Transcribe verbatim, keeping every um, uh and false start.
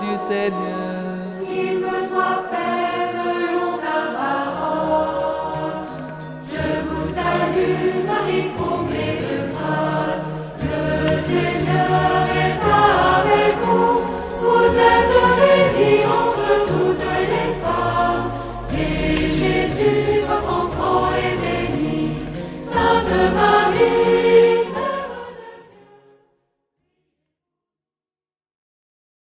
du Seigneur. Qu'il me soit fait selon ta parole. Je vous salue, Marie,